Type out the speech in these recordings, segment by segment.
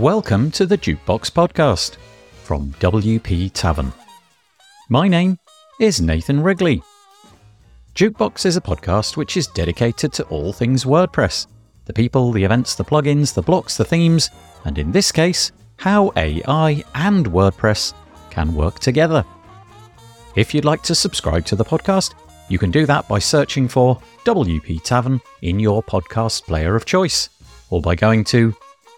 welcome to the Jukebox Podcast from WP Tavern. My name is Nathan Wrigley. Jukebox is a podcast which is dedicated to all things WordPress, the people, the events, the plugins, the blocks, the themes, and in this case, how AI and WordPress can work together. If you'd like to subscribe to the podcast, you can do that by searching for WP Tavern in your podcast player of choice, or by going to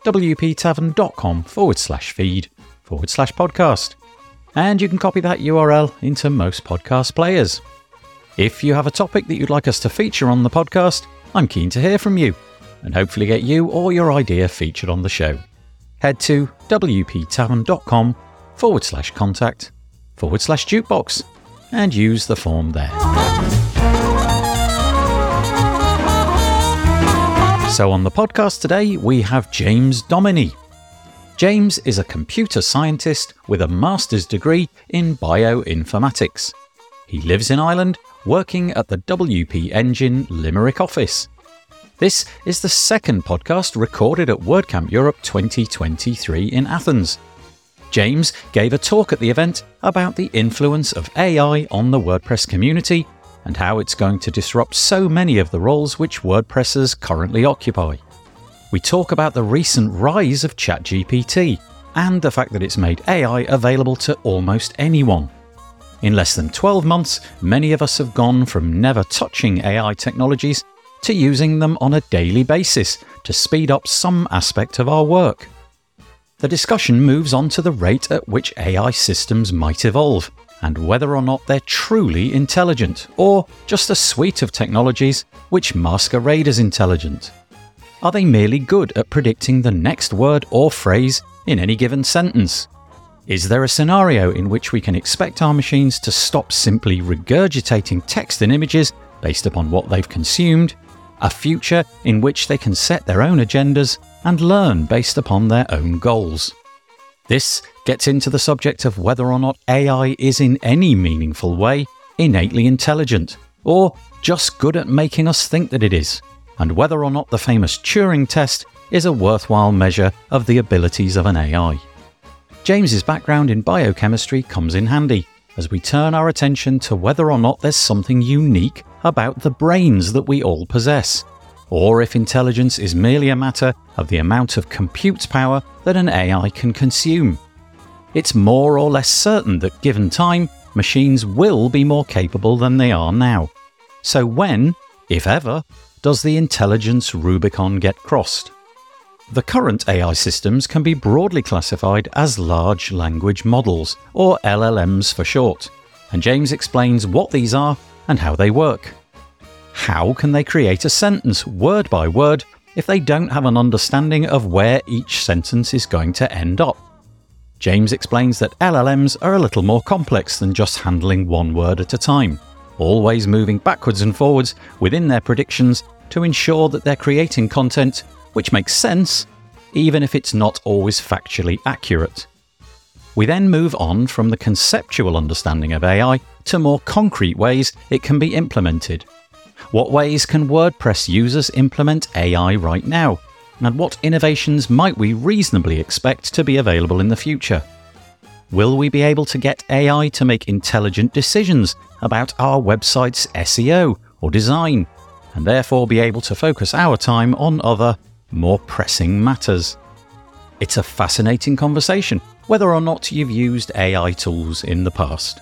wptavern.com/feed/podcast. And you can copy that URL into most podcast players. If you have a topic that you'd like us to feature on the podcast, I'm keen to hear from you and hopefully get you or your idea featured on the show. Head to wptavern.com/contact/jukebox and use the form there. So on the podcast today, we have James Dominy. James is a computer scientist with a master's degree in bioinformatics. He lives in Ireland, working at the WP Engine Limerick office. This is the second podcast recorded at WordCamp Europe 2023 in Athens. James gave a talk at the event about the influence of AI on the WordPress community and how it's going to disrupt so many of the roles which WordPressers currently occupy. We talk about the recent rise of ChatGPT and the fact that it's made AI available to almost anyone. In less than 12 months, many of us have gone from never touching AI technologies to using them on a daily basis to speed up some aspect of our work. The discussion moves on to the rate at which AI systems might evolve and whether or not they're truly intelligent or just a suite of technologies which masquerade as intelligent. Are they merely good at predicting the next word or phrase in any given sentence? Is there a scenario in which we can expect our machines to stop simply regurgitating text and images based upon what they've consumed? A future in which they can set their own agendas and learn based upon their own goals? This gets into the subject of whether or not AI is in any meaningful way innately intelligent, or just good at making us think that it is, and whether or not the famous Turing test is a worthwhile measure of the abilities of an AI. James's background in biochemistry comes in handy as we turn our attention to whether or not there's something unique about the brains that we all possess, or if intelligence is merely a matter of the amount of compute power that an AI can consume. It's more or less certain that given time, machines will be more capable than they are now. So when, if ever, does the intelligence Rubicon get crossed? The current AI systems can be broadly classified as large language models, or LLMs for short, and James explains what these are and how they work. How can they create a sentence word by word if they don't have an understanding of where each sentence is going to end up? James explains that LLMs are a little more complex than just handling one word at a time, always moving backwards and forwards within their predictions to ensure that they're creating content which makes sense, even if it's not always factually accurate. We then move on from the conceptual understanding of AI to more concrete ways it can be implemented. What ways can WordPress users implement AI right now? And what innovations might we reasonably expect to be available in the future? Will we be able to get AI to make intelligent decisions about our website's SEO or design, and therefore be able to focus our time on other, more pressing matters? It's a fascinating conversation, whether or not you've used AI tools in the past.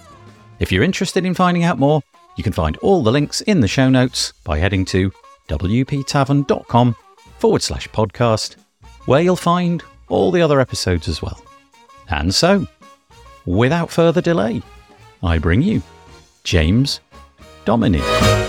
If you're interested in finding out more, you can find all the links in the show notes by heading to wptavern.com/podcast, where you'll find all the other episodes as well. And so, without further delay, I bring you James Dominy.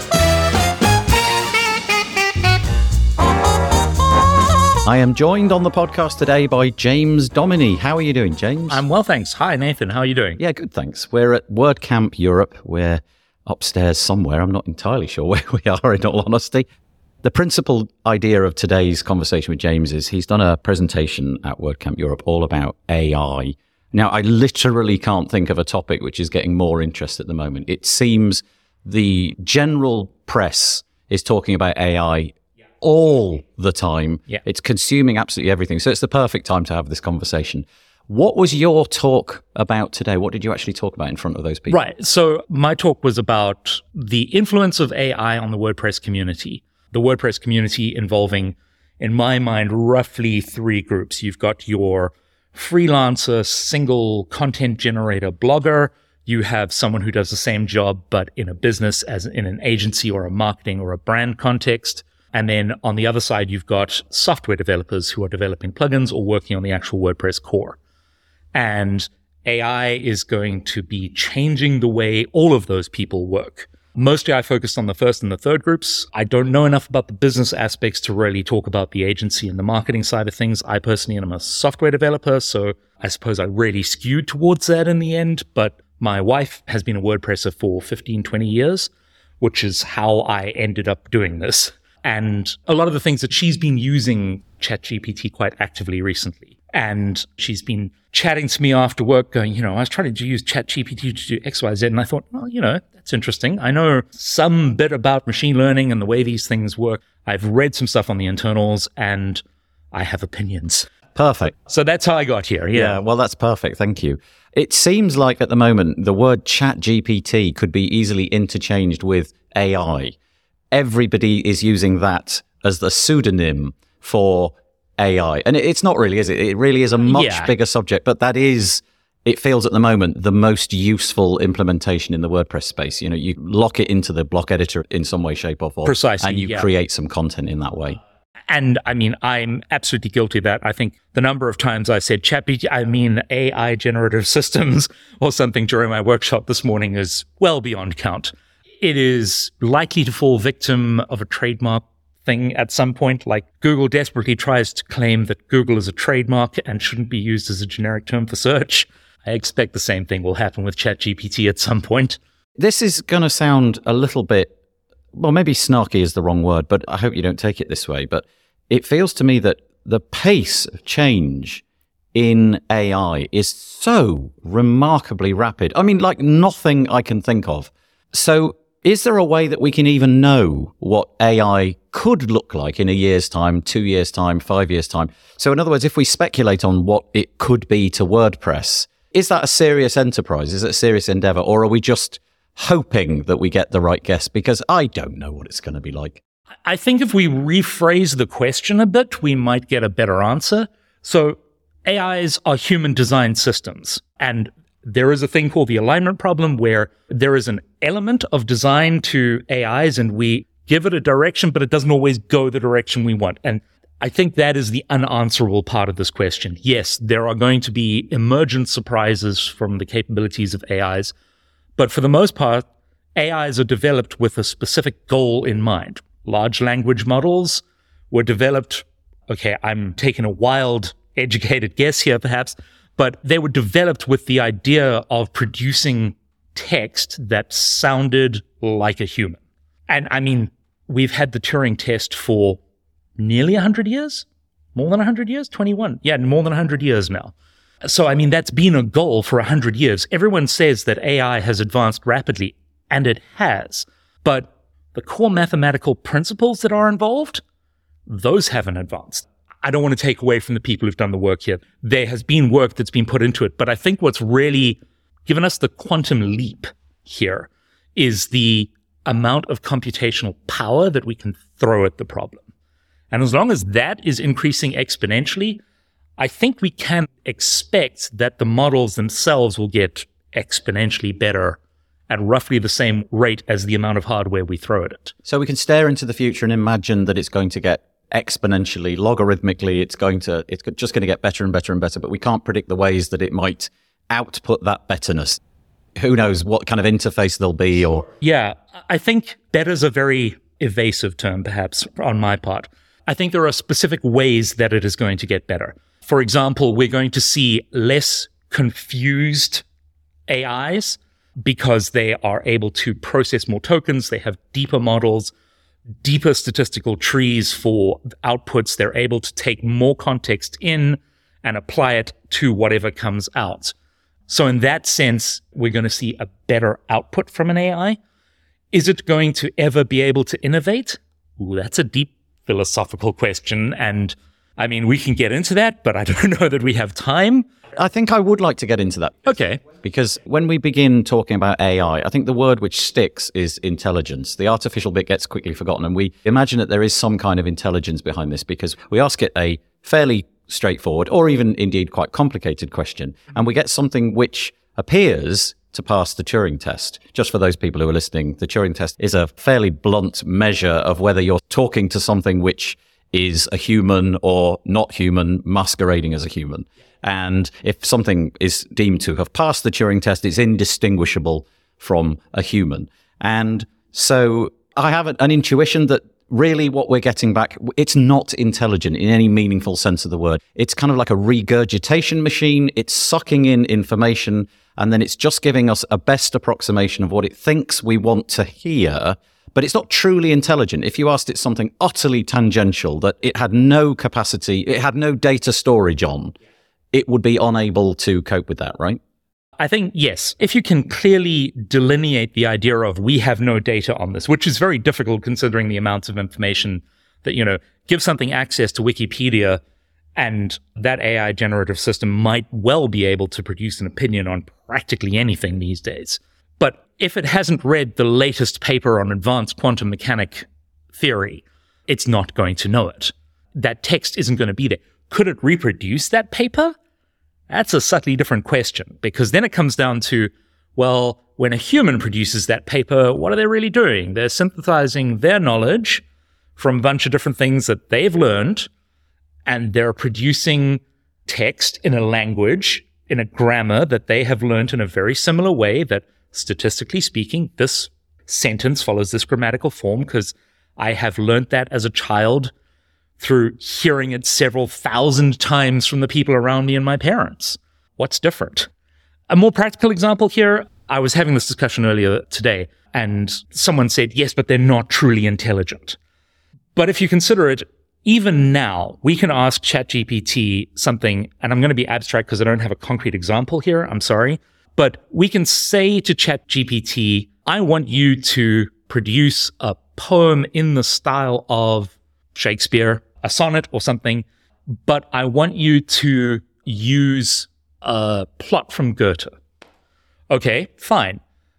I am joined on the podcast today by James Dominy. How are you doing, James? I'm well, thanks. Hi, Nathan. How are you doing? Yeah, good, thanks. We're at WordCamp Europe. We're upstairs somewhere. I'm not entirely sure where we are, in all honesty. The principal idea of today's conversation with James is he's done a presentation at WordCamp Europe all about AI. Now, I literally can't think of a topic which is getting more interest at the moment. It seems the general press is talking about AI all the time. Yeah. It's consuming absolutely everything. So it's the perfect time to have this conversation. What was your talk about today? What did you actually talk about in front of those people? Right. So my talk was about the influence of AI on the WordPress community. The WordPress community involving, in my mind, roughly three groups. You've got your freelancer, single content generator blogger. You have someone who does the same job, but in a business, as in an agency or a marketing or a brand context. And then on the other side, you've got software developers who are developing plugins or working on the actual WordPress core. And AI is going to be changing the way all of those people work. Mostly I focused on the first and the third groups. I don't know enough about the business aspects to really talk about the agency and the marketing side of things. I personally am a software developer, so I suppose I really skewed towards that in the end. But my wife has been a WordPresser for 15, 20 years, which is how I ended up doing this. And a lot of the things that she's been using ChatGPT quite actively recently. And she's been chatting to me after work going, I was trying to use ChatGPT to do X, Y, Z. And I thought, well, that's interesting. I know some bit about machine learning and the way these things work. I've read some stuff on the internals and I have opinions. Perfect. So that's how I got here. Yeah. Well, that's perfect. Thank you. It seems like at the moment, the word ChatGPT could be easily interchanged with AI. Everybody is using that as the pseudonym for AI. And it's not really, is it? It really is a much bigger subject, but that is, it feels at the moment, the most useful implementation in the WordPress space. You lock it into the block editor in some way, shape or form. Precisely. And you create some content in that way. And I mean, I'm absolutely guilty of that. I think the number of times I said AI generative systems or something during my workshop this morning is well beyond count. It is likely to fall victim of a trademark thing at some point. Like Google desperately tries to claim that Google is a trademark and shouldn't be used as a generic term for search. I expect the same thing will happen with ChatGPT at some point. This is going to sound a little bit, well, maybe snarky is the wrong word, but I hope you don't take it this way. But it feels to me that the pace of change in AI is so remarkably rapid. I mean, like nothing I can think of. So is there a way that we can even know what AI could look like in a year's time, 2 years' time, 5 years' time? So in other words, if we speculate on what it could be to WordPress, is that a serious enterprise? Is it a serious endeavor? Or are we just hoping that we get the right guess? Because I don't know what it's going to be like. I think if we rephrase the question a bit, we might get a better answer. So AIs are human designed systems. And there is a thing called the alignment problem where there is an element of design to AIs and we give it a direction, but it doesn't always go the direction we want. And I think that is the unanswerable part of this question. Yes, there are going to be emergent surprises from the capabilities of AIs, but for the most part, AIs are developed with a specific goal in mind. Large language models were developed, okay, I'm taking a wild, educated guess here perhaps, but they were developed with the idea of producing text that sounded like a human. And I mean, we've had the Turing test for nearly 100 years? More than 100 years? 21. Yeah, more than 100 years now. So, I mean, that's been a goal for 100 years. Everyone says that AI has advanced rapidly, and it has. But the core mathematical principles that are involved, those haven't advanced. I don't want to take away from the people who've done the work here. There has been work that's been put into it. But I think what's really given us the quantum leap here is the amount of computational power that we can throw at the problem. And as long as that is increasing exponentially, I think we can expect that the models themselves will get exponentially better at roughly the same rate as the amount of hardware we throw at it. So we can stare into the future and imagine that it's going to get exponentially, logarithmically, it's just going to get better and better and better, but we can't predict the ways that it might output that betterness. Who knows what kind of interface there'll be or... Yeah, I think better is a very evasive term, perhaps, on my part. I think there are specific ways that it is going to get better. For example, we're going to see less confused AIs because they are able to process more tokens. They have deeper models, deeper statistical trees for outputs. They're able to take more context in and apply it to whatever comes out. So in that sense, we're going to see a better output from an AI. Is it going to ever be able to innovate? Ooh, that's a deep philosophical question. And I mean, we can get into that, but I don't know that we have time. I think I would like to get into that. Okay. Because when we begin talking about AI, I think the word which sticks is intelligence. The artificial bit gets quickly forgotten, and we imagine that there is some kind of intelligence behind this because we ask it a fairly straightforward or even indeed quite complicated question, and we get something which appears to pass the Turing test. Just for those people who are listening, the Turing test is a fairly blunt measure of whether you're talking to something which is a human or not human masquerading as a human. And if something is deemed to have passed the Turing test, it's indistinguishable from a human. And so I have an intuition that really what we're getting back, it's not intelligent in any meaningful sense of the word. It's kind of like a regurgitation machine. It's sucking in information, and then it's just giving us a best approximation of what it thinks we want to hear. But it's not truly intelligent. If you asked it something utterly tangential that it had no capacity, it had no data storage on, it would be unable to cope with that, right? I think, yes. If you can clearly delineate the idea of we have no data on this, which is very difficult considering the amounts of information that, give something access to Wikipedia and that AI generative system might well be able to produce an opinion on practically anything these days. But if it hasn't read the latest paper on advanced quantum mechanic theory, it's not going to know it. That text isn't going to be there. Could it reproduce that paper? That's a subtly different question, because then it comes down to, well, when a human produces that paper, what are they really doing? They're synthesizing their knowledge from a bunch of different things that they've learned, and they're producing text in a language, in a grammar that they have learned in a very similar way that, statistically speaking, this sentence follows this grammatical form because I have learned that as a child through hearing it several thousand times from the people around me and my parents. What's different? A more practical example here, I was having this discussion earlier today, and someone said, yes, but they're not truly intelligent. But if you consider it, even now, we can ask ChatGPT something, and I'm going to be abstract because I don't have a concrete example here, I'm sorry, but we can say to ChatGPT, I want you to produce a poem in the style of Shakespeare, a sonnet or something, but I want you to use a plot from Goethe. Okay, fine.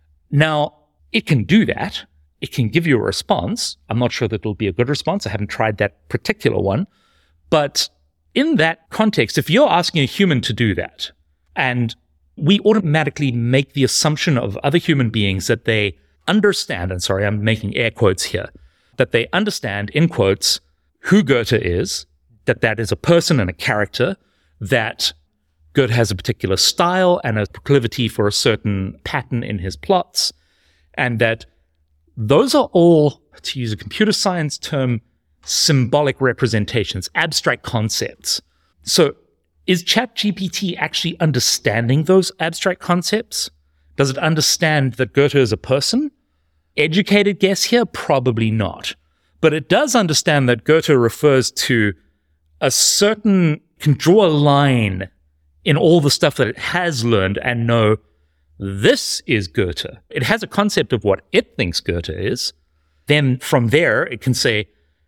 Now, it can do that. It can give you a response. I'm not sure that it'll be a good response. I haven't tried that particular one. But in that context, if you're asking a human to do that, and we automatically make the assumption of other human beings that they understand, and sorry, I'm making air quotes here, that they understand, in quotes, who Goethe is, that is a person and a character, that Goethe has a particular style and a proclivity for a certain pattern in his plots, and that those are all, to use a computer science term, symbolic representations, abstract concepts. So is ChatGPT actually understanding those abstract concepts? Does it understand that Goethe is a person? Educated guess here? Probably not. But it does understand that Goethe refers to a certain, can draw a line in all the stuff that it has learned and know this is Goethe. It has a concept of what it thinks Goethe is. Then from there, it can say,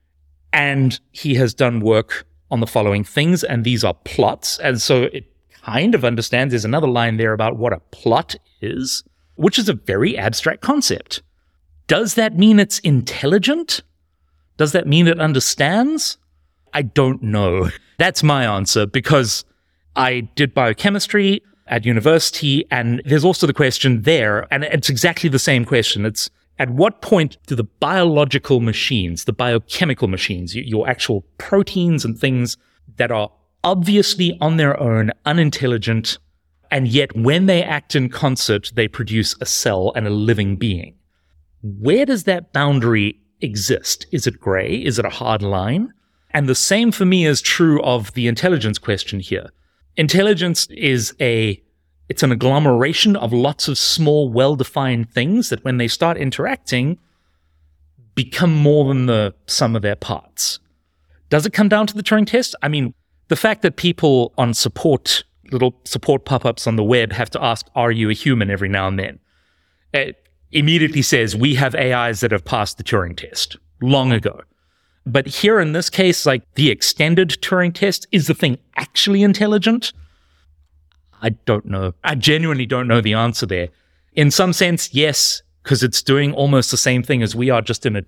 and he has done work on the following things, and these are plots. And so it kind of understands there's another line there about what a plot is, which is a very abstract concept. Does that mean it's intelligent? Does that mean it understands? I don't know. That's my answer, because I did biochemistry at university, and there's also the question there, and it's exactly the same question. It's at what point do the biological machines, the biochemical machines, your actual proteins and things that are obviously on their own unintelligent, and yet when they act in concert, they produce a cell and a living being. Where does that boundary exist? Is it gray? Is it a hard line? And the same for me is true of the intelligence question here. Intelligence is it's an agglomeration of lots of small, well-defined things that when they start interacting, become more than the sum of their parts. Does it come down to the Turing test? I mean, the fact that people on little support pop-ups on the web have to ask, are you a human every now and then? It immediately says, we have AIs that have passed the Turing test long ago. But here in this case, like the extended Turing test, is the thing actually intelligent? I don't know. I genuinely don't know the answer there. In some sense, yes, because it's doing almost the same thing as we are, just in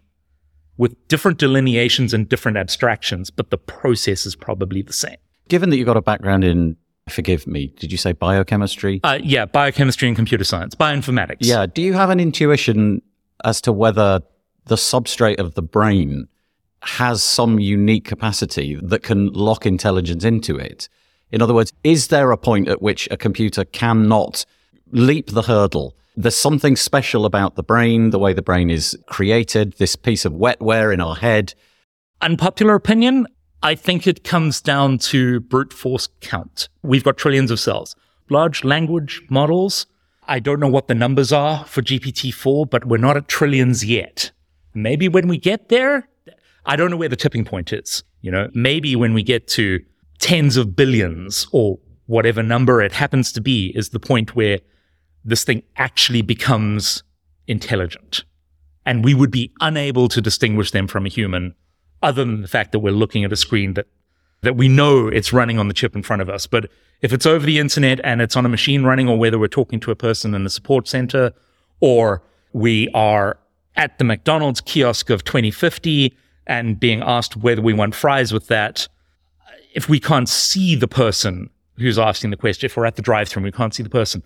with different delineations and different abstractions, but the process is probably the same. Given that you've got a background in, forgive me, did you say biochemistry? Yeah, biochemistry and computer science, bioinformatics. Yeah. Do you have an intuition as to whether the substrate of the brain has some unique capacity that can lock intelligence into it? In other words, is there a point at which a computer cannot leap the hurdle? There's something special about the brain, the way the brain is created, this piece of wetware in our head. Unpopular opinion, I think it comes down to brute force count. We've got trillions of cells. Large language models, I don't know what the numbers are for GPT-4, but we're not at trillions yet. Maybe when we get there, I don't know where the tipping point is. Maybe when we get to tens of billions or whatever number it happens to be is the point where this thing actually becomes intelligent. And we would be unable to distinguish them from a human other than the fact that we're looking at a screen that we know it's running on the chip in front of us. But if it's over the internet and it's on a machine running, or whether we're talking to a person in the support center, or we are at the McDonald's kiosk of 2050 and being asked whether we want fries with that, if we can't see the person who's asking the question, if we're at the drive-thru and we can't see the person,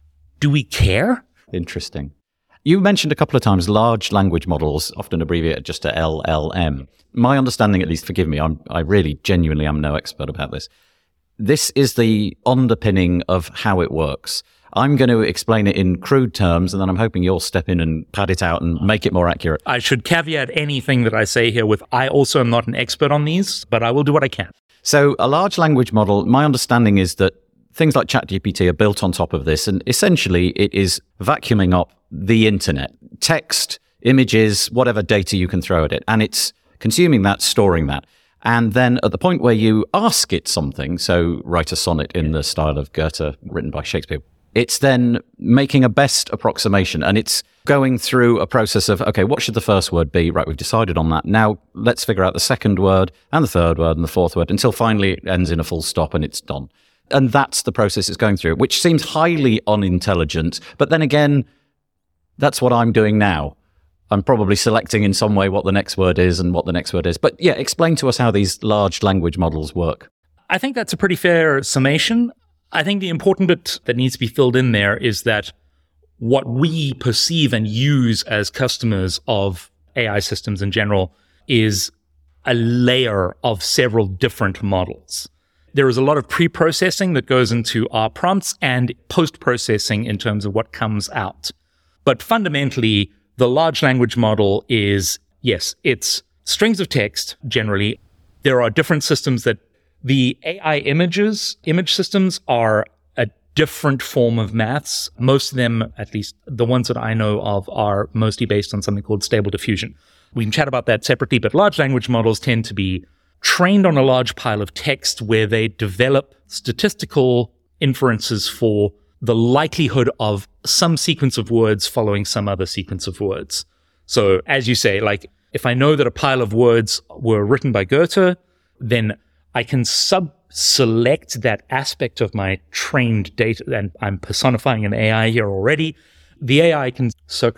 do we care? Interesting. You mentioned a couple of times large language models, often abbreviated just to LLM. My understanding, at least, forgive me, I really genuinely am no expert about this. This is the underpinning of how it works. I'm going to explain it in crude terms, and then I'm hoping you'll step in and pad it out and make it more accurate. I should caveat anything that I say here with, I also am not an expert on these, but I will do what I can. So a large language model, my understanding is that things like ChatGPT are built on top of this, and essentially it is vacuuming up the internet, text, images, whatever data you can throw at it, and it's consuming that, storing that. And then at the point where you ask it something, so write a sonnet in the style of Goethe, written by Shakespeare, it's then making a best approximation, and it's going through a process of, okay, what should the first word be? Right, we've decided on that. Now let's figure out the second word and the third word and the fourth word until finally it ends in a full stop and it's done. And that's the process it's going through, which seems highly unintelligent. But then again, that's what I'm doing now. I'm probably selecting in some way what the next word is and what the next word is. But yeah, explain to us how these large language models work. I think that's a pretty fair summation. I think the important bit that needs to be filled in there is that what we perceive and use as customers of AI systems in general is a layer of several different models. There is a lot of pre-processing that goes into our prompts and post-processing in terms of what comes out. But fundamentally, the large language model is, yes, it's strings of text generally. There are different systems that the AI image systems are a different form of maths. Most of them, at least the ones that I know of, are mostly based on something called Stable Diffusion. We can chat about that separately, but large language models tend to be trained on a large pile of text where they develop statistical inferences for the likelihood of some sequence of words following some other sequence of words. So as you say, like if I know that a pile of words were written by Goethe, then I can select that aspect of my trained data, and I'm personifying an AI here already. The AI can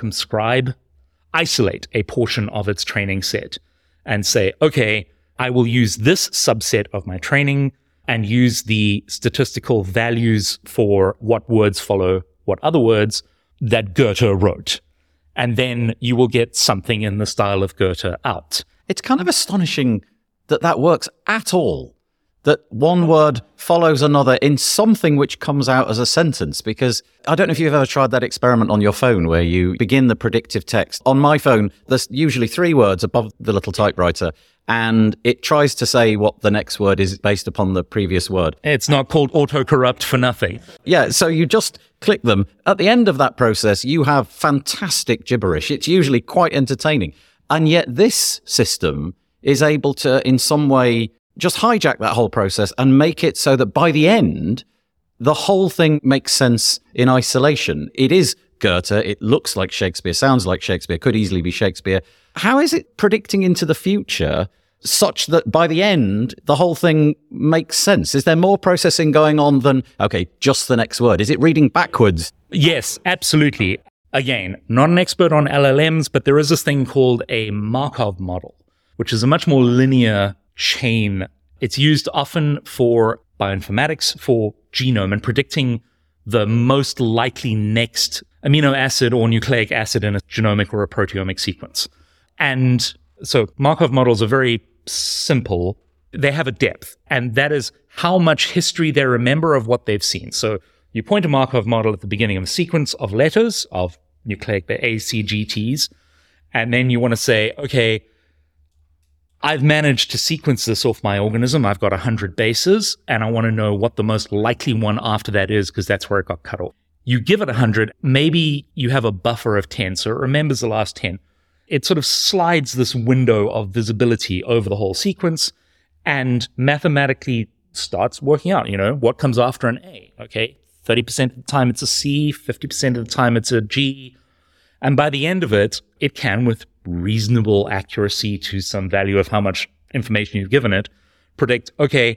isolate a portion of its training set and say, okay, I will use this subset of my training and use the statistical values for what words follow what other words that Goethe wrote. And then you will get something in the style of Goethe out. It's kind of astonishing that works at all, that one word follows another in something which comes out as a sentence. Because I don't know if you've ever tried that experiment on your phone where you begin the predictive text. On my phone, there's usually 3 words above the little typewriter, and it tries to say what the next word is based upon the previous word. It's not called autocorrupt for nothing. Yeah, so you just click them. At the end of that process, you have fantastic gibberish. It's usually quite entertaining. And yet this system is able to, in some way, just hijack that whole process and make it so that by the end, the whole thing makes sense in isolation. It is Goethe. It looks like Shakespeare, sounds like Shakespeare, could easily be Shakespeare. How is it predicting into the future such that by the end, the whole thing makes sense? Is there more processing going on than, okay, just the next word? Is it reading backwards? Yes, absolutely. Again, not an expert on LLMs, but there is this thing called a Markov model, which is a much more linear chain. It's used often for bioinformatics, for genome and predicting the most likely next amino acid or nucleic acid in a genomic or a proteomic sequence. And so Markov models are very simple. They have a depth, and that is how much history they remember of what they've seen. So you point a Markov model at the beginning of a sequence of letters, of nucleic A, C, G, Ts, and then you want to say, okay, I've managed to sequence this off my organism. I've got 100 bases, and I want to know what the most likely one after that is, because that's where it got cut off. You give it 100, maybe you have a buffer of 10, so it remembers the last 10. It sort of slides this window of visibility over the whole sequence and mathematically starts working out, what comes after an A. Okay, 30% of the time it's a C, 50% of the time it's a G. And by the end of it, it can, with reasonable accuracy to some value of how much information you've given it, predict, okay,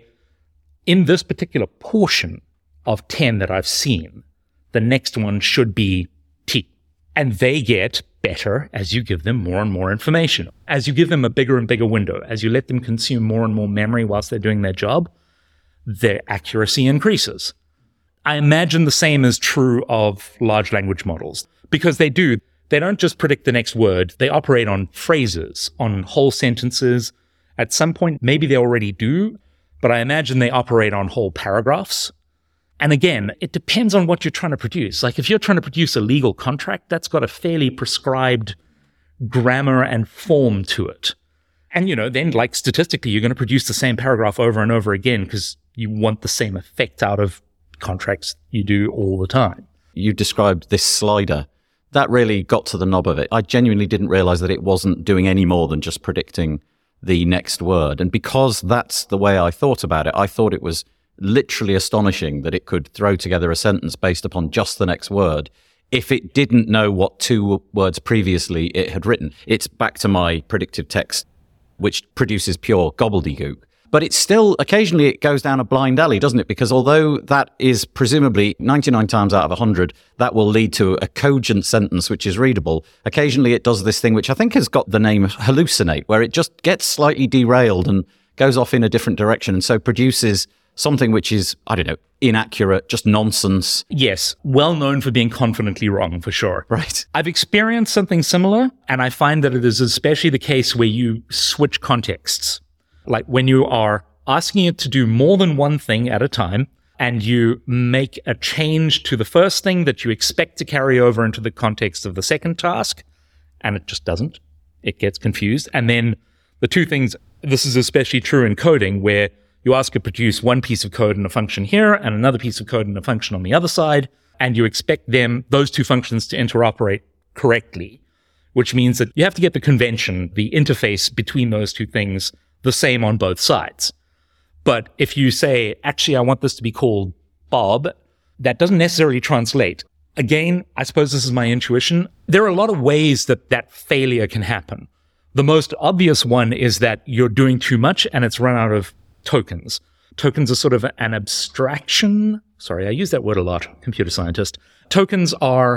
in this particular portion of 10 that I've seen, the next one should be T. And they get better as you give them more and more information. As you give them a bigger and bigger window, as you let them consume more and more memory whilst they're doing their job, their accuracy increases. I imagine the same is true of large language models, because they don't just predict the next word. They operate on phrases, on whole sentences. At some point, maybe they already do, but I imagine they operate on whole paragraphs. And again, it depends on what you're trying to produce. Like if you're trying to produce a legal contract, that's got a fairly prescribed grammar and form to it. And, then like statistically, you're going to produce the same paragraph over and over again because you want the same effect out of contracts you do all the time. You described this slider. That really got to the knob of it. I genuinely didn't realize that it wasn't doing any more than just predicting the next word. And because that's the way I thought about it, I thought it was literally astonishing that it could throw together a sentence based upon just the next word if it didn't know what two words previously it had written. It's back to my predictive text, which produces pure gobbledygook. But it's still, occasionally it goes down a blind alley, doesn't it? Because although that is presumably 99 times out of 100, that will lead to a cogent sentence which is readable, occasionally it does this thing which I think has got the name hallucinate, where it just gets slightly derailed and goes off in a different direction, and so produces something which is, inaccurate, just nonsense. Yes, well known for being confidently wrong, for sure. Right. I've experienced something similar, and I find that it is especially the case where you switch contexts. Like when you are asking it to do more than one thing at a time, and you make a change to the first thing that you expect to carry over into the context of the second task, and it just doesn't. It gets confused. And then the two things, this is especially true in coding, where you ask it to produce one piece of code and a function here and another piece of code and a function on the other side, and you expect those two functions to interoperate correctly, which means that you have to get the convention, the interface between those two things, the same on both sides. But if you say, actually, I want this to be called Bob, that doesn't necessarily translate. Again, I suppose this is my intuition. There are a lot of ways that failure can happen. The most obvious one is that you're doing too much and it's run out of tokens. Tokens are sort of an abstraction. Sorry, I use that word a lot, computer scientist. Tokens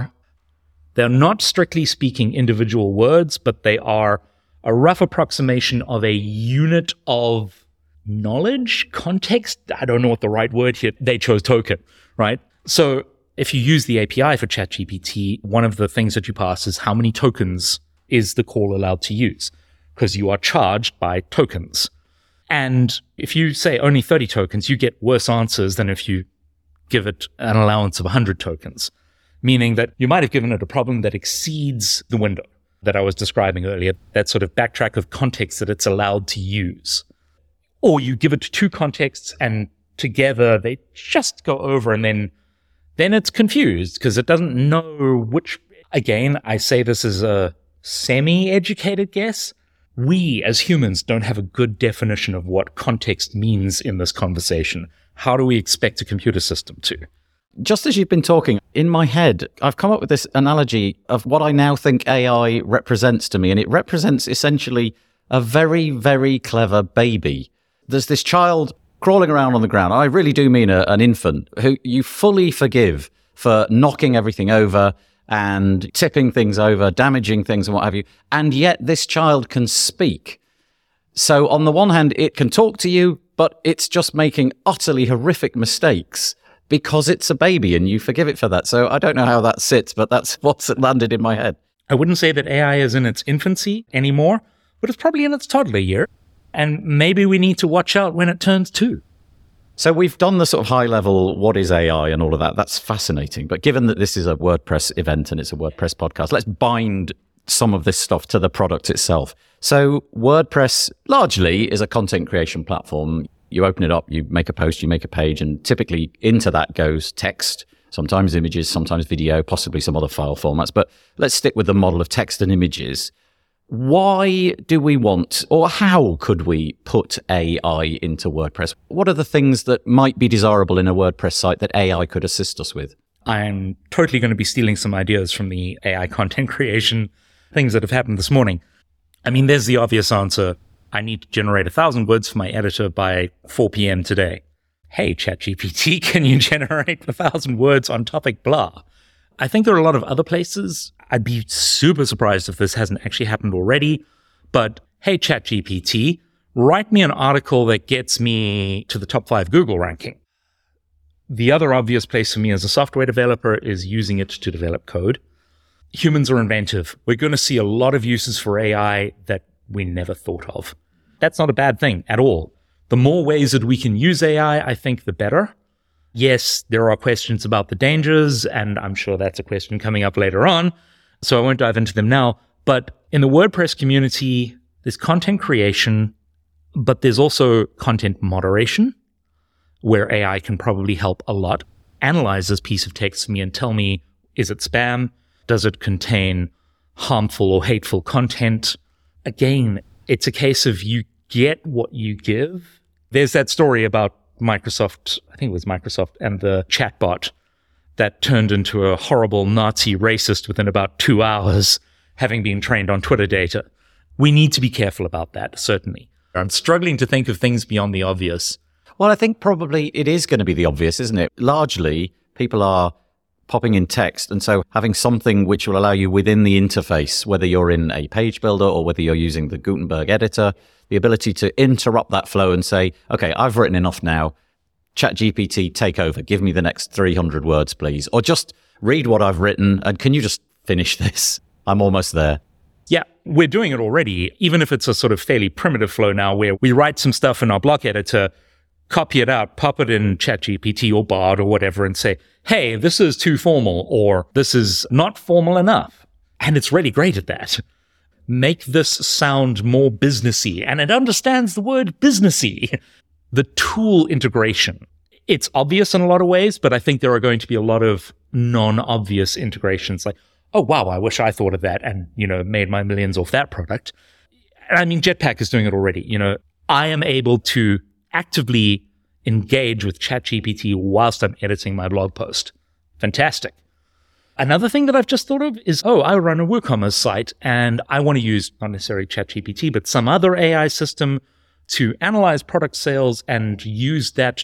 they're not strictly speaking individual words, but they are a rough approximation of a unit of knowledge, context. I don't know what the right word here. They chose token, right? So if you use the API for ChatGPT, one of the things that you pass is how many tokens is the call allowed to use, because you are charged by tokens. And if you say only 30 tokens, you get worse answers than if you give it an allowance of 100 tokens, meaning that you might have given it a problem that exceeds the window that I was describing earlier, that sort of backtrack of context that it's allowed to use. Or you give it two contexts and together they just go over, and then it's confused because it doesn't know which. Again, I say this as a semi-educated guess. We as humans don't have a good definition of what context means in this conversation. How do we expect a computer system to? Just as you've been talking, in my head, I've come up with this analogy of what I now think AI represents to me. And it represents essentially a very, very clever baby. There's this child crawling around on the ground. I really do mean an infant who you fully forgive for knocking everything over and tipping things over, damaging things and what have you. And yet this child can speak. So on the one hand, it can talk to you, but it's just making utterly horrific mistakes because it's a baby and you forgive it for that. So I don't know how that sits, but that's what's landed in my head. I wouldn't say that AI is in its infancy anymore, but it's probably in its toddler year. And maybe we need to watch out when it turns 2. So we've done the sort of high level, what is AI and all of that. That's fascinating. But given that this is a WordPress event and it's a WordPress podcast, let's bind some of this stuff to the product itself. So WordPress largely is a content creation platform. You open it up, you make a post, you make a page, and typically into that goes text, sometimes images, sometimes video, possibly some other file formats. But let's stick with the model of text and images. Why do we want, or how could we put AI into WordPress? What are the things that might be desirable in a WordPress site that AI could assist us with? I'm totally going to be stealing some ideas from the AI content creation things that have happened this morning. I mean, there's the obvious answer. I need to generate 1,000 words for my editor by 4 p.m. today. Hey, ChatGPT, can you generate 1,000 words on topic blah? I think there are a lot of other places. I'd be super surprised if this hasn't actually happened already. But hey, ChatGPT, write me an article that gets me to the top 5 Google ranking. The other obvious place for me as a software developer is using it to develop code. Humans are inventive. We're going to see a lot of uses for AI that we never thought of. That's not a bad thing at all. The more ways that we can use AI, I think the better. Yes, there are questions about the dangers, and I'm sure that's a question coming up later on, so I won't dive into them now. But in the WordPress community, there's content creation, but there's also content moderation, where AI can probably help a lot. Analyze this piece of text for me and tell me, is it spam? Does it contain harmful or hateful content? Again, it's a case of you get what you give. There's that story about Microsoft, I think it was Microsoft, and the chatbot that turned into a horrible Nazi racist within about 2 hours, having been trained on Twitter data. We need to be careful about that, certainly. I'm struggling to think of things beyond the obvious. Well, I think probably it is going to be the obvious, isn't it? Largely, people are popping in text, and so having something which will allow you within the interface, whether you're in a page builder or whether you're using the Gutenberg editor, the ability to interrupt that flow and say, okay, I've written enough now. ChatGPT, take over. Give me the next 300 words, please. Or just read what I've written and can you just finish this? I'm almost there. Yeah, we're doing it already, even if it's a sort of fairly primitive flow now where we write some stuff in our block editor, copy it out, pop it in ChatGPT or Bard or whatever and say, hey, this is too formal or this is not formal enough. And it's really great at that. Make this sound more businessy. And it understands the word businessy. The tool integration. It's obvious in a lot of ways, but I think there are going to be a lot of non-obvious integrations like, oh, wow, I wish I thought of that and, made my millions off that product. And I mean, Jetpack is doing it already. I am able to actively engage with ChatGPT whilst I'm editing my blog post. Fantastic. Another thing that I've just thought of is, I run a WooCommerce site and I want to use not necessarily ChatGPT, but some other AI system to analyze product sales and use that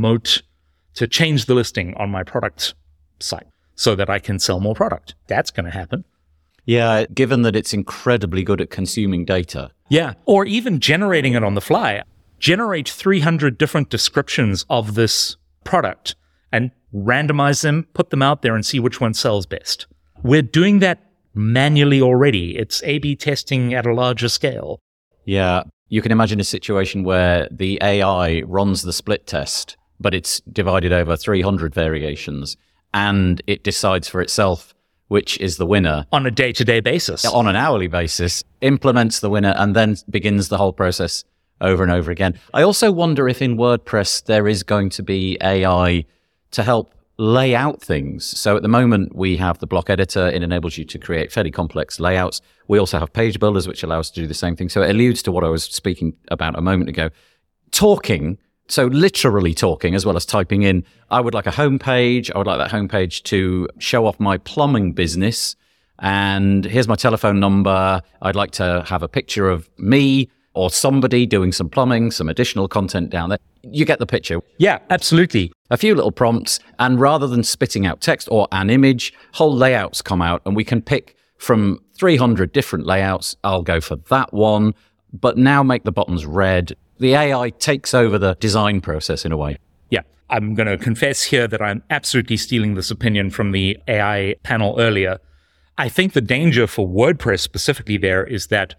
to change the listing on my product site so that I can sell more product. That's going to happen. Yeah, given that it's incredibly good at consuming data. Yeah, or even generating it on the fly. Generate 300 different descriptions of this product and randomize them, put them out there and see which one sells best. We're doing that manually already. It's A/B testing at a larger scale. Yeah, you can imagine a situation where the AI runs the split test, but it's divided over 300 variations and it decides for itself which is the winner. On a day-to-day basis. On an hourly basis, implements the winner and then begins the whole process over and over again. I also wonder if in WordPress there is going to be AI to help lay out things. So at the moment we have the block editor. It enables you to create fairly complex layouts. We also have page builders, which allow us to do the same thing. So it alludes to what I was speaking about a moment ago. Talking So literally talking as well as typing in, I would like a homepage. I would like that homepage to show off my plumbing business. And here's my telephone number. I'd like to have a picture of me or somebody doing some plumbing, some additional content down there. You get the picture. Yeah, absolutely. A few little prompts. And rather than spitting out text or an image, whole layouts come out and we can pick from 300 different layouts. I'll go for that one, but now make the buttons red. The AI takes over the design process in a way. Yeah, I'm going to confess here that I'm absolutely stealing this opinion from the AI panel earlier. I think the danger for WordPress specifically there is that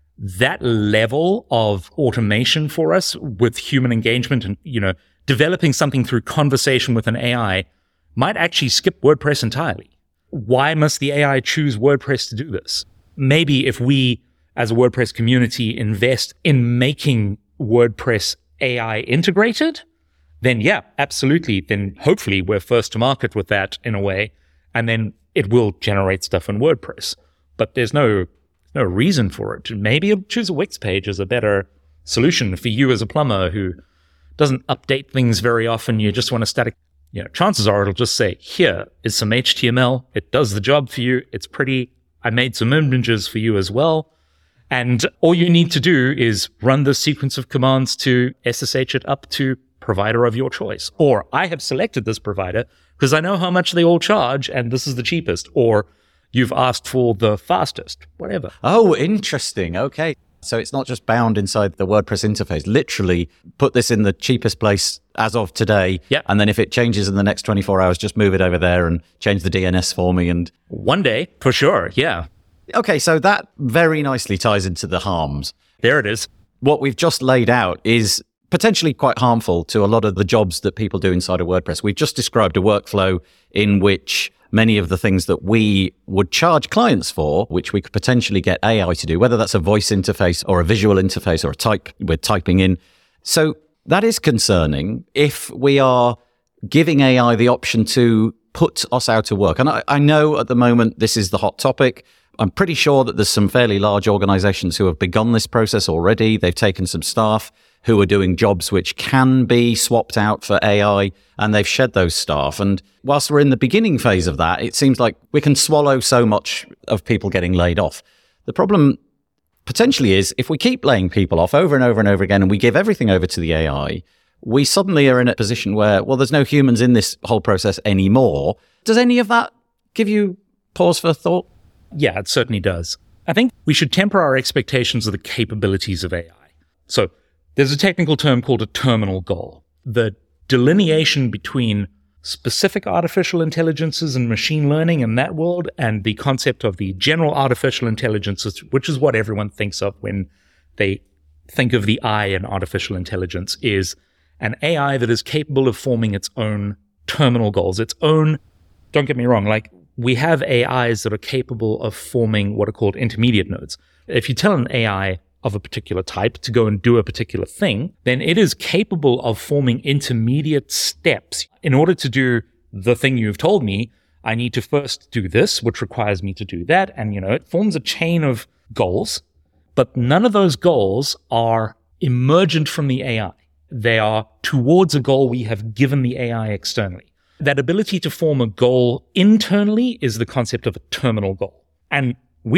level of automation for us with human engagement and, developing something through conversation with an AI might actually skip WordPress entirely. Why must the AI choose WordPress to do this? Maybe if we, as a WordPress community, invest in making WordPress AI integrated, then yeah, absolutely. Then hopefully we're first to market with that in a way, and then it will generate stuff in WordPress. But there's no reason for it. Maybe choose a Wix page as a better solution for you as a plumber who doesn't update things very often. You just want a static. Chances are it'll just say, here is some HTML. It does the job for you. It's pretty. I made some images for you as well. And all you need to do is run the sequence of commands to SSH it up to provider of your choice. Or I have selected this provider because I know how much they all charge and this is the cheapest. Or you've asked for the fastest, whatever. Oh, interesting. Okay. So it's not just bound inside the WordPress interface. Literally put this in the cheapest place as of today. Yep. And then if it changes in the next 24 hours, just move it over there and change the DNS for me. And one day, for sure. Yeah. Okay, so that very nicely ties into the harms. There it is. What we've just laid out is potentially quite harmful to a lot of the jobs that people do inside of WordPress. We've just described a workflow in which many of the things that we would charge clients for, which we could potentially get AI to do, whether that's a voice interface or a visual interface or we're typing in. So that is concerning if we are giving AI the option to put us out of work. And I know at the moment this is the hot topic. I'm pretty sure that there's some fairly large organizations who have begun this process already. They've taken some staff who are doing jobs which can be swapped out for AI, and they've shed those staff. And whilst we're in the beginning phase of that, it seems like we can swallow so much of people getting laid off. The problem potentially is if we keep laying people off over and over and over again, and we give everything over to the AI, we suddenly are in a position where, well, there's no humans in this whole process anymore. Does any of that give you pause for thought? Yeah, it certainly does. I think we should temper our expectations of the capabilities of AI. So there's a technical term called a terminal goal. The delineation between specific artificial intelligences and machine learning in that world and the concept of the general artificial intelligences, which is what everyone thinks of when they think of the I in artificial intelligence, is an AI that is capable of forming its own terminal goals, its own, don't get me wrong, like we have AIs that are capable of forming what are called intermediate nodes. If you tell an AI of a particular type to go and do a particular thing, then it is capable of forming intermediate steps. In order to do the thing you've told me, I need to first do this, which requires me to do that. And, it forms a chain of goals, but none of those goals are emergent from the AI. They are towards a goal we have given the AI externally. That ability to form a goal internally is the concept of a terminal goal. And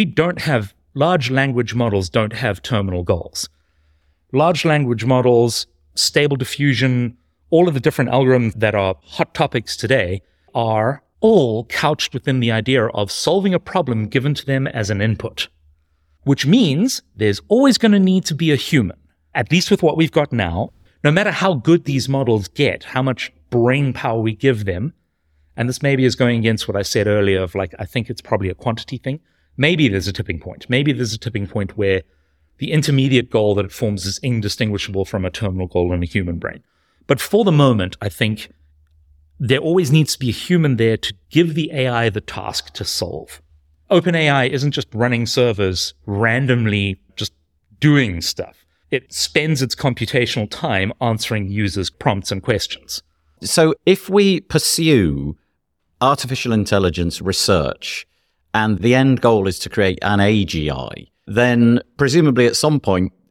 large language models don't have terminal goals. Large language models, Stable Diffusion, all of the different algorithms that are hot topics today are all couched within the idea of solving a problem given to them as an input, which means there's always going to need to be a human, at least with what we've got now. No matter how good these models get, how much brain power we give them, and this maybe is going against what I said earlier of I think it's probably a quantity thing. Maybe there's a tipping point. Maybe there's a tipping point where the intermediate goal that it forms is indistinguishable from a terminal goal in a human brain. But for the moment, I think there always needs to be a human there to give the AI the task to solve. OpenAI isn't just running servers randomly, just doing stuff. It spends its computational time answering users' prompts and questions. So if we pursue artificial intelligence research and the end goal is to create an AGI, then presumably at some point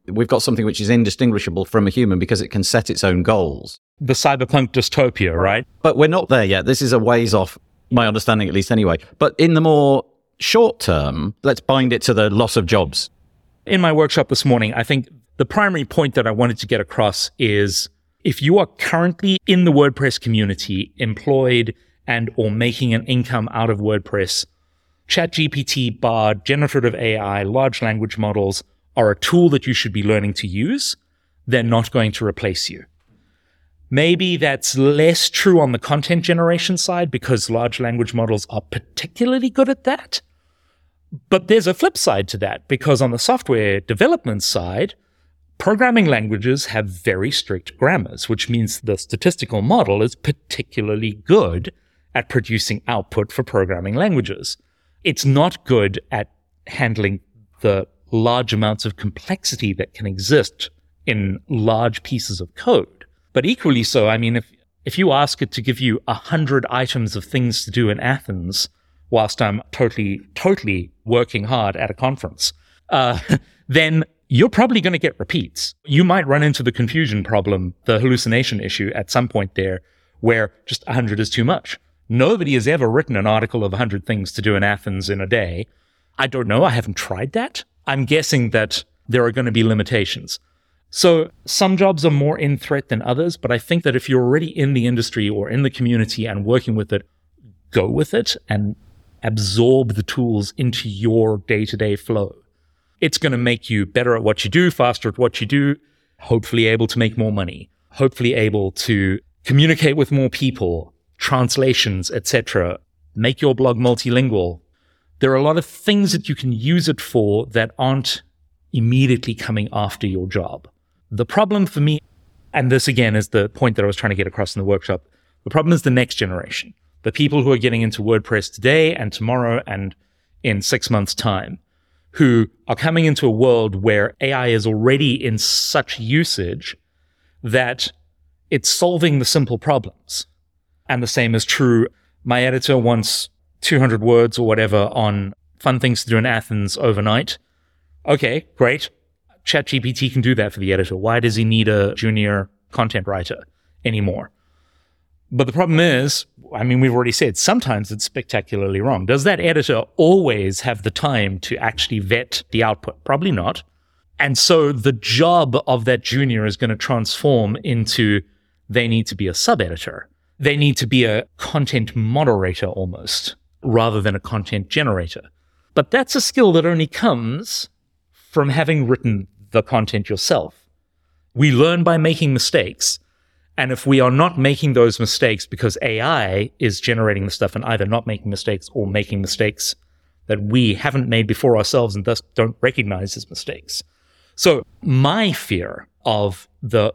we've got something which is indistinguishable from a human because it can set its own goals. The cyberpunk dystopia, right? But we're not there yet. This is a ways off, my understanding at least anyway. But in the more short term, let's bind it to the loss of jobs. In my workshop this morning, I think the primary point that I wanted to get across is if you are currently in the WordPress community, employed and or making an income out of WordPress, ChatGPT, Bard, generative AI, large language models are a tool that you should be learning to use. They're not going to replace you. Maybe that's less true on the content generation side because large language models are particularly good at that. But there's a flip side to that because on the software development side, programming languages have very strict grammars, which means the statistical model is particularly good at producing output for programming languages. It's not good at handling the large amounts of complexity that can exist in large pieces of code. But equally so, I mean, if you ask it to give you 100 items of things to do in Athens, whilst I'm totally working hard at a conference, then you're probably going to get repeats. You might run into the confusion problem, the hallucination issue at some point there, where just 100 is too much. Nobody has ever written an article of 100 things to do in Athens in a day. I don't know. I haven't tried that. I'm guessing that there are going to be limitations. So some jobs are more in threat than others, but I think that if you're already in the industry or in the community and working with it, go with it and absorb the tools into your day-to-day flow. It's going to make you better at what you do, faster at what you do, hopefully able to make more money, hopefully able to communicate with more people, translations, etc. Make your blog multilingual. There are a lot of things that you can use it for that aren't immediately coming after your job. The problem for me, and this again is the point that I was trying to get across in the workshop, the problem is the next generation, the people who are getting into WordPress today and tomorrow and in 6 months' time, who are coming into a world where AI is already in such usage that it's solving the simple problems. And the same is true. My editor wants 200 words or whatever on fun things to do in Athens overnight. Okay, great. ChatGPT can do that for the editor. Why does he need a junior content writer anymore? But the problem is, I mean, we've already said, sometimes it's spectacularly wrong. Does that editor always have the time to actually vet the output? Probably not. And so the job of that junior is going to transform into they need to be a sub-editor. They need to be a content moderator almost, rather than a content generator. But that's a skill that only comes from having written the content yourself. We learn by making mistakes. And if we are not making those mistakes because AI is generating the stuff and either not making mistakes or making mistakes that we haven't made before ourselves and thus don't recognize as mistakes. So my fear of the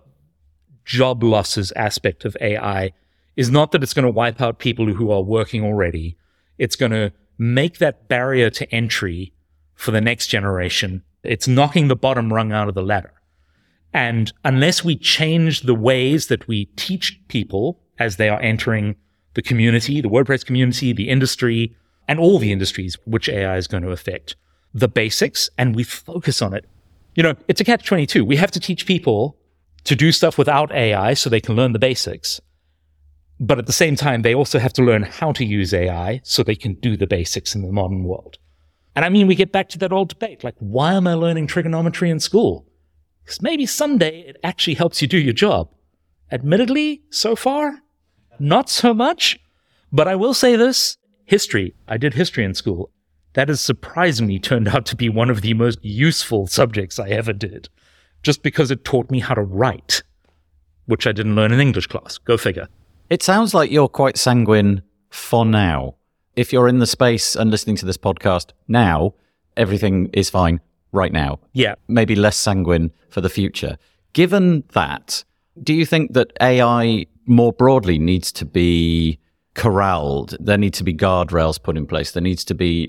job losses aspect of AI is not that it's going to wipe out people who are working already. It's going to make that barrier to entry for the next generation. It's knocking the bottom rung out of the ladder. And unless we change the ways that we teach people as they are entering the community, the WordPress community, the industry, and all the industries which AI is going to affect, the basics, and we focus on it. You know, it's a catch-22. We have to teach people to do stuff without AI so they can learn the basics. But at the same time, they also have to learn how to use AI so they can do the basics in the modern world. And I mean, we get back to that old debate, like, why am I learning trigonometry in school? Because maybe someday it actually helps you do your job. Admittedly, so far, not so much. But I will say this, history. I did history in school. That has surprisingly turned out to be one of the most useful subjects I ever did, just because it taught me how to write, which I didn't learn in English class. Go figure. It sounds like you're quite sanguine for now. If you're in the space and listening to this podcast now, everything is fine right now. Yeah. Maybe less sanguine for the future. Given that, do you think that AI more broadly needs to be corralled? There need to be guardrails put in place. There needs to be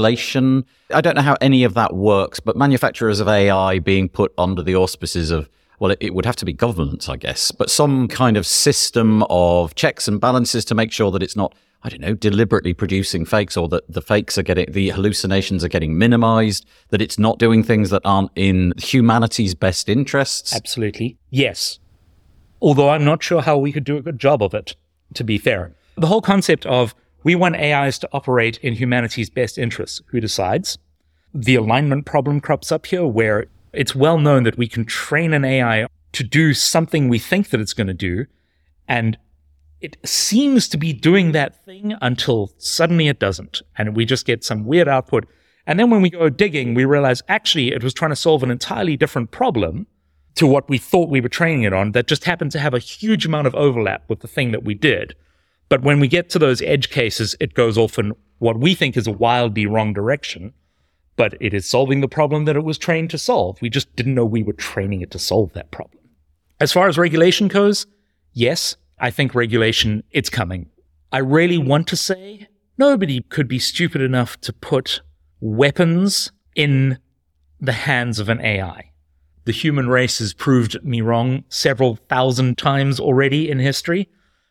legislation. I don't know how any of that works, but manufacturers of AI being put under the auspices of well, it would have to be governments, I guess, but some kind of system of checks and balances to make sure that it's not, I don't know, deliberately producing fakes, or that the hallucinations are getting minimized, that it's not doing things that aren't in humanity's best interests? Absolutely. Yes. Although I'm not sure how we could do a good job of it, to be fair. The whole concept of we want AIs to operate in humanity's best interests. Who decides? The alignment problem crops up here, where it's well known that we can train an AI to do something we think that it's going to do, and it seems to be doing that thing until suddenly it doesn't, and we just get some weird output. And then when we go digging, we realize actually it was trying to solve an entirely different problem to what we thought we were training it on, that just happened to have a huge amount of overlap with the thing that we did. But when we get to those edge cases, it goes off in what we think is a wildly wrong direction, but it is solving the problem that it was trained to solve. We just didn't know we were training it to solve that problem. As far as regulation goes, yes, I think regulation, it's coming. I really want to say nobody could be stupid enough to put weapons in the hands of an AI. The human race has proved me wrong several thousand times already in history.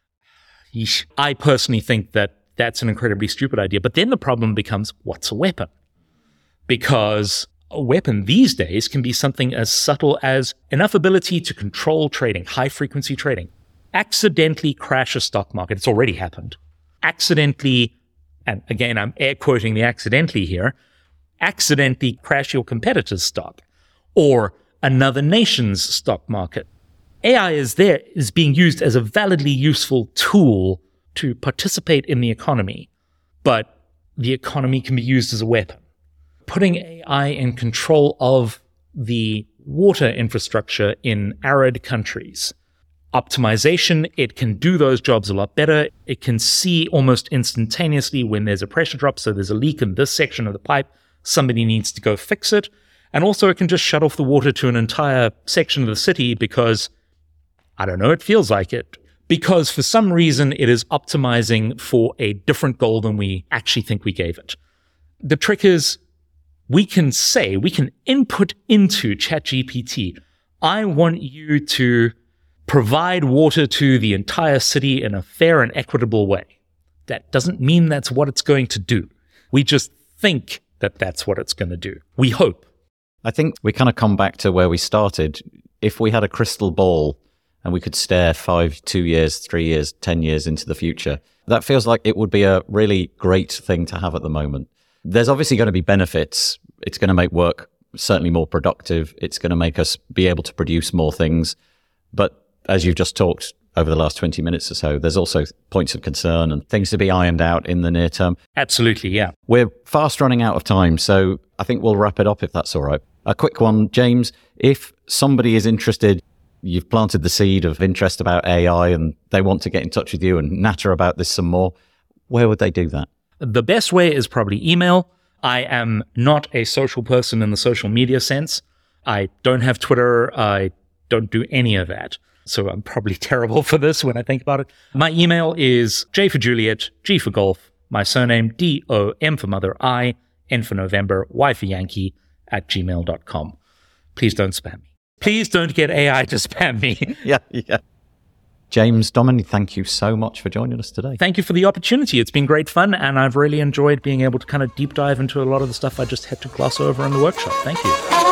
Yeesh. I personally think that that's an incredibly stupid idea. But then the problem becomes, what's a weapon? Because a weapon these days can be something as subtle as enough ability to control trading, high-frequency trading, accidentally crash a stock market. It's already happened. Accidentally, and again, I'm air quoting the accidentally here, accidentally crash your competitor's stock or another nation's stock market. AI is being used as a validly useful tool to participate in the economy, but the economy can be used as a weapon. Putting AI in control of the water infrastructure in arid countries, optimization, it can do those jobs a lot better. It can see almost instantaneously when there's a pressure drop, so there's a leak in this section of the pipe, somebody needs to go fix it. And also it can just shut off the water to an entire section of the city because, I don't know, it feels like it. Because for some reason it is optimizing for a different goal than we actually think we gave it. The trick is we can input into ChatGPT, I want you to provide water to the entire city in a fair and equitable way. That doesn't mean that's what it's going to do. We just think that that's what it's going to do. We hope. I think we kind of come back to where we started. If we had a crystal ball and we could stare 5, 2 years, 3 years, 10 years into the future, that feels like it would be a really great thing to have at the moment. There's obviously going to be benefits. It's going to make work certainly more productive. It's going to make us be able to produce more things. But as you've just talked over the last 20 minutes or so, there's also points of concern and things to be ironed out in the near term. Absolutely, yeah. We're fast running out of time, so I think we'll wrap it up if that's all right. A quick one, James, if somebody is interested, you've planted the seed of interest about AI and they want to get in touch with you and natter about this some more, where would they do that? The best way is probably email. I am not a social person in the social media sense. I don't have Twitter. I don't do any of that. So I'm probably terrible for this when I think about it. My email is J for Juliet, G for Golf, my surname D-O, M for Mother, I, N for November, Y for Yankee, @gmail.com. Please don't spam me. Please don't get AI to spam me. Yeah. James Dominy, thank you so much for joining us today. Thank you for the opportunity. It's been great fun, and I've really enjoyed being able to kind of deep dive into a lot of the stuff I just had to gloss over in the workshop. Thank you.